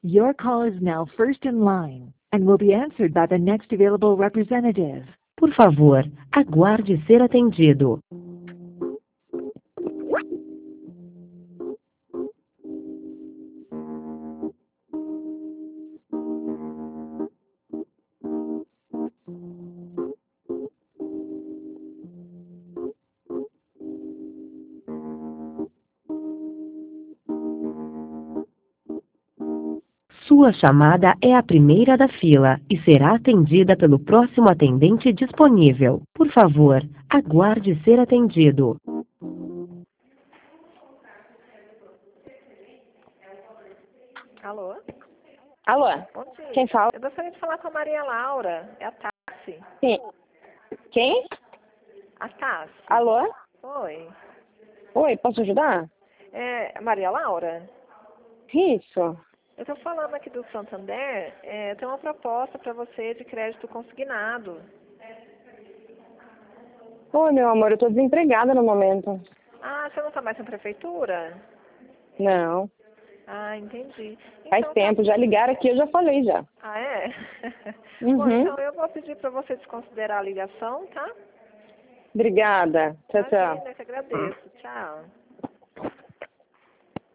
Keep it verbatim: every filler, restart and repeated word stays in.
Your call is now first in line and will be answered by the next available representative. Por favor, aguarde ser atendido. Sua chamada é a primeira da fila e será atendida pelo próximo atendente disponível. Por favor, aguarde ser atendido. Alô? Alô, Bom dia. quem fala? Eu gostaria de falar com a Maria Laura. É a Tassi. Quem? Quem? A Tassi. Alô? Oi. Oi, posso ajudar? É a Maria Laura? Isso. Eu estou falando aqui do Santander. É, eu tenho uma proposta para você de crédito consignado. Oi, meu amor, eu tô desempregada no momento. Ah, você não está mais na prefeitura? Não, Ah, entendi. faz Então, tempo, tá... já ligaram aqui, eu já falei já. Ah, é? Uhum. Bom, então eu vou pedir para você desconsiderar a ligação, tá? Obrigada. Tchau, tchau. Imagina, eu que agradeço. Tchau.